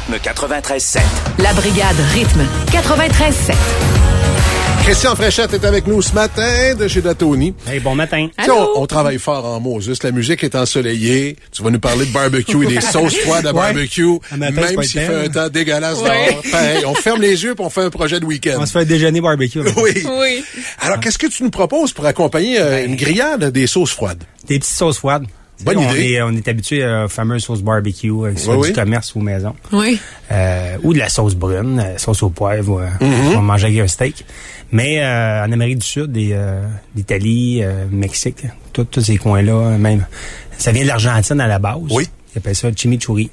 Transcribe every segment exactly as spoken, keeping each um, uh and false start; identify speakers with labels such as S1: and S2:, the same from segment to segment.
S1: Rythme quatre-vingt-treize sept.
S2: La brigade Rythme quatre-vingt-treize sept.
S3: Christian Fréchette est avec nous ce matin de chez Datoni.
S4: Hey, bon matin.
S3: On, on travaille fort en Moses. La musique est ensoleillée. Tu vas nous parler de barbecue et des sauces froides à barbecue. Ouais.
S4: Matin,
S3: même s'il fait un temps dégueulasse
S2: ouais.
S3: dehors. Pareil, on ferme les yeux et on fait un projet de week-end.
S4: On se fait un déjeuner barbecue.
S3: Oui.
S2: Oui.
S3: Alors, qu'est-ce que tu nous proposes pour accompagner euh, ben, une grillade des sauces froides?
S4: Des petites sauces froides.
S3: Bonne
S4: on
S3: idée.
S4: Est, on est habitué à la fameuse sauce barbecue, euh, soit
S3: oui,
S4: du
S3: oui.
S4: commerce ou maison.
S2: Oui.
S4: Euh, ou de la sauce brune, euh, sauce au poivre, euh, mm-hmm. on va manger avec un steak. Mais euh, en Amérique du Sud, et, euh, l'Italie, euh, Mexique, tous ces coins-là, même, ça vient de l'Argentine à la base.
S3: Oui.
S4: Ils appellent ça chimichurri.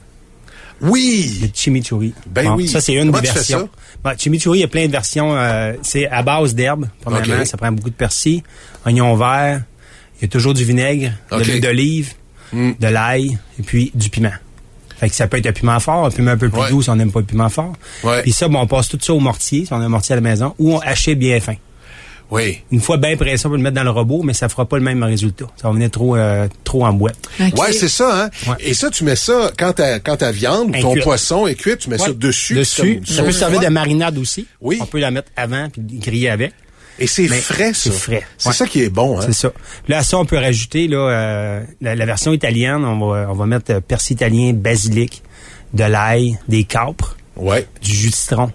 S3: Oui.
S4: Le chimichurri.
S3: Ben
S4: bon,
S3: oui.
S4: Ça, c'est une
S3: Comment
S4: des
S3: tu
S4: versions.
S3: fais ça?
S4: Bon, chimichurri, il y a plein de versions. Euh, c'est à base d'herbes, premièrement.
S3: Okay.
S4: Ça prend beaucoup de persil, oignon vert. Il y a toujours du vinaigre,
S3: okay.
S4: de l'huile d'olive, mm. de l'ail et puis du piment. Fait que ça peut être un piment fort, un piment un peu plus
S3: ouais.
S4: doux si on n'aime pas le piment fort.
S3: Ouais.
S4: Puis ça, bon, on passe tout ça au mortier, si on a un mortier à la maison, ou on hache bien fin.
S3: Oui.
S4: Une fois bien pressé, on peut le mettre dans le robot, mais ça fera pas le même résultat. Ça va venir trop, euh, trop en boîte.
S3: Okay. Ouais, c'est ça, hein. Ouais. Et ça, tu mets ça quand ta, quand ta viande, ton
S4: cuit. Poisson
S3: est cuit, tu mets ouais. ça dessus.
S4: Dessus. Ça peut servir de marinade aussi.
S3: Oui.
S4: On peut la mettre avant puis griller avec.
S3: Et c'est mais frais, ça.
S4: C'est frais.
S3: C'est
S4: ouais.
S3: ça qui est bon, hein.
S4: C'est ça. Là, ça, on peut rajouter, là, euh, la, la version italienne, on va, on va mettre euh, persil italien, basilic, de l'ail, des capres.
S3: Ouais.
S4: Du jus de citron.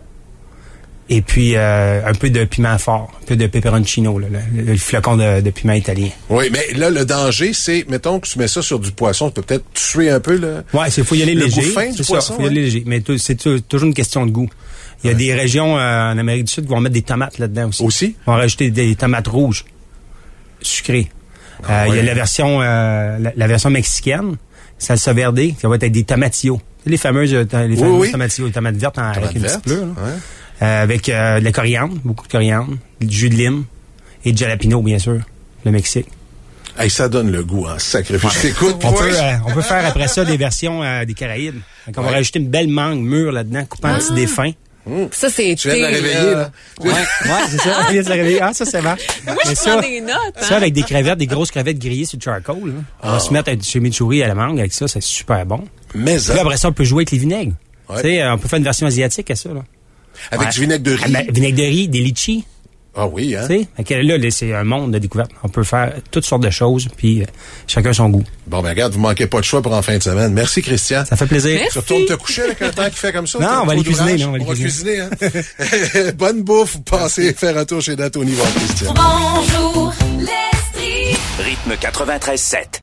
S4: Et puis, euh, un peu de piment fort, un peu de peperoncino, là, le, le flocon de, de piment italien.
S3: Oui, mais là, le danger, c'est, mettons que tu mets ça sur du poisson, tu peux peut-être tuer un peu le.
S4: Ouais, c'est faut y aller
S3: le
S4: léger.
S3: Goût fin du
S4: c'est
S3: poisson.
S4: Ça, faut y aller
S3: hein?
S4: léger. Mais t- c'est t- toujours une question de goût. Il y a ouais. des régions euh, en Amérique du Sud qui vont mettre des tomates là-dedans aussi.
S3: Aussi?
S4: Ils vont rajouter des tomates rouges, sucrées. Il ah, euh, ouais. y a la version, euh, la, la version mexicaine, salsa verde, qui va être avec des tomatillos. Les fameuses, les fameuses oui, oui. tomatillos, les tomates vertes en,
S3: Tomate
S4: avec une
S3: verte,
S4: petite pleure.
S3: Ouais.
S4: Euh, avec euh, de la coriandre, beaucoup de coriandre, du jus de lime et du jalapeno, bien sûr, le Mexique.
S3: Hey, ça donne le goût, hein, sacrifice. Ouais. T'écoutes,
S4: on, peut, euh, on peut faire après ça des versions euh, des Caraïbes. Donc, on ouais. va rajouter une belle mangue mûre là-dedans, coupant ah. en petits défunts.
S2: Mmh. Ça, c'est
S3: tu viens de la réveiller, là.
S4: Ouais, ouais, c'est ça. On vient de la réveiller. Ah, ça, c'est marche.
S2: Moi, je
S4: ça,
S2: prends des notes, hein.
S4: Ça, avec des crevettes, des grosses crevettes grillées sur le charcoal, là. On oh. va se mettre avec du chimichurri à la mangue. Avec ça, c'est super bon.
S3: Mais ça.
S4: Puis après ça, on peut jouer avec les vinaigres.
S3: Ouais.
S4: Tu sais, on peut faire une version asiatique à ça, là.
S3: Avec
S4: ouais.
S3: du vinaigre de riz.
S4: Ah, ben, vinaigre de riz, des litchis.
S3: Ah oui, hein?
S4: Tu sais, là, là, c'est un monde de découverte. On peut faire toutes sortes de choses, puis euh, chacun son goût.
S3: Bon, ben regarde, vous manquez pas de choix pour en fin de semaine. Merci, Christian.
S4: Ça fait plaisir.
S2: Merci.
S3: Tu retournes te coucher avec un temps qui fait comme ça?
S4: Non, on va aller cuisiner. Non, on va
S3: aller
S4: cuisiner.
S3: cuisiner, hein? Bonne bouffe. Passez faire un tour chez Datoni voir Christian.
S5: Bonjour, l'Estrie.
S1: Rythme quatre-vingt-treize sept.